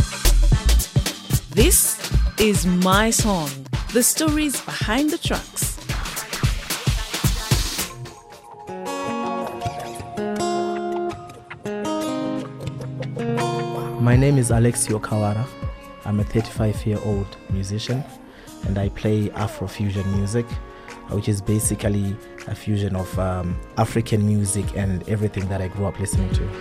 This is my song, the stories behind the tracks. My name is Alexio Kawara. I'm a 35-year-old musician and I play Afrofusion music, which is basically a fusion of African music and everything that I grew up listening to.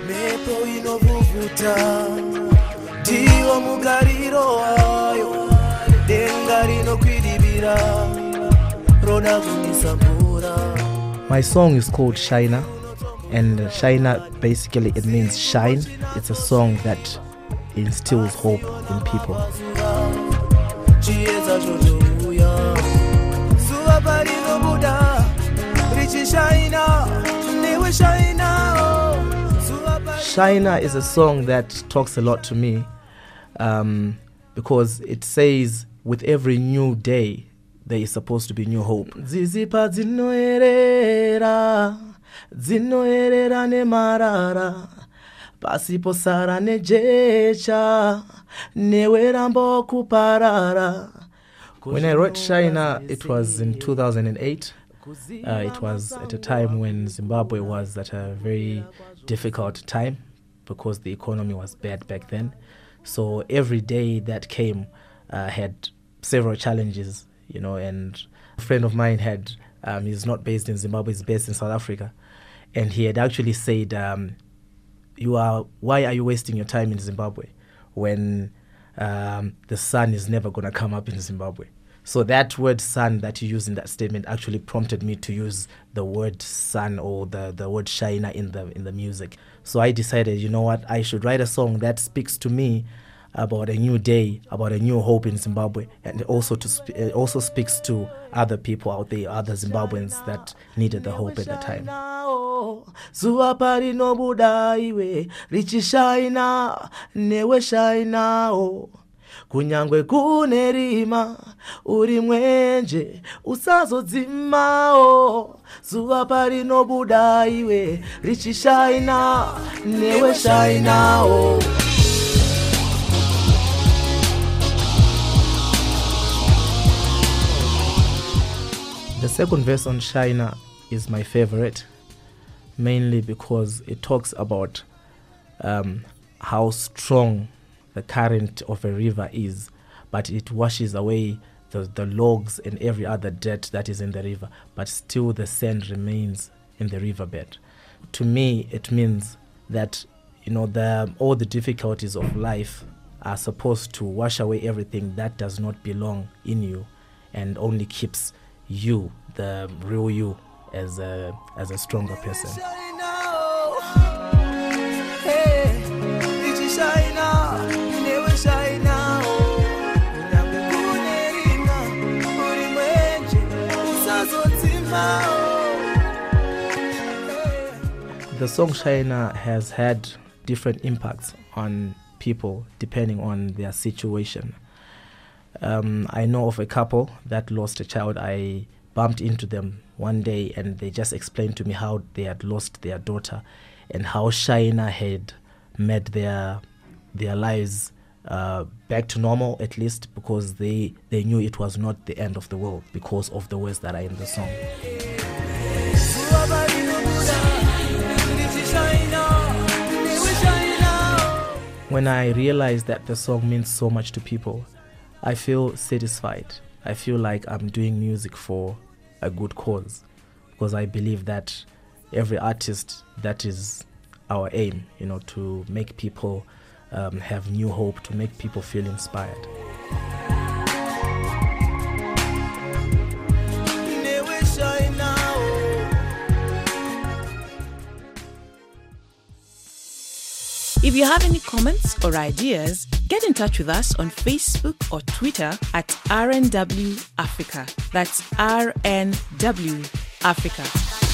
My song is called Shina, and Shina basically it means shine. It's a song that instills hope in people. Shina is a song that talks a lot to me because it says with every new day there is supposed to be new hope. Zizipa zinoerera ne marara pasipo sara ne jecha newerambo kuparara. When I wrote Shina, it was in 2008. It was at a time when Zimbabwe was at a very difficult time because the economy was bad back then. So every day that came had several challenges, and a friend of mine had, he's not based in Zimbabwe, he's based in South Africa. And he had actually said, why are you wasting your time in Zimbabwe when the sun is never going to come up in Zimbabwe? So that word sun that you use in that statement actually prompted me to use the word sun or the word Shina in the music. So I decided, you know what, I should write a song that speaks to me about a new day, about a new hope in Zimbabwe, and also speaks to other people out there, other Zimbabweans that needed the hope at that time. Kunyangwe kunerima uri mwenje usazodzimao zuva parinobuda iwe richishaina newe shainao. The second verse on Shina is my favorite, mainly because it talks about how strong the current of a river is, but it washes away the logs and every other dirt that is in the river, but still the sand remains in the riverbed. To me, it means that all the difficulties of life are supposed to wash away everything that does not belong in you and only keeps you, the real you, as a stronger person. The song Shina has had different impacts on people depending on their situation. I know of a couple that lost a child. I bumped into them one day and they just explained to me how they had lost their daughter and how Shina had made their lives back to normal, at least because they knew it was not the end of the world because of the words that are in the song. When I realized that the song means so much to people, I feel satisfied. I feel like I'm doing music for a good cause because I believe that every artist, that is our aim, to make people have new hope, to make people feel inspired. If you have any comments or ideas, get in touch with us on Facebook or Twitter at RNW Africa. That's RNW Africa.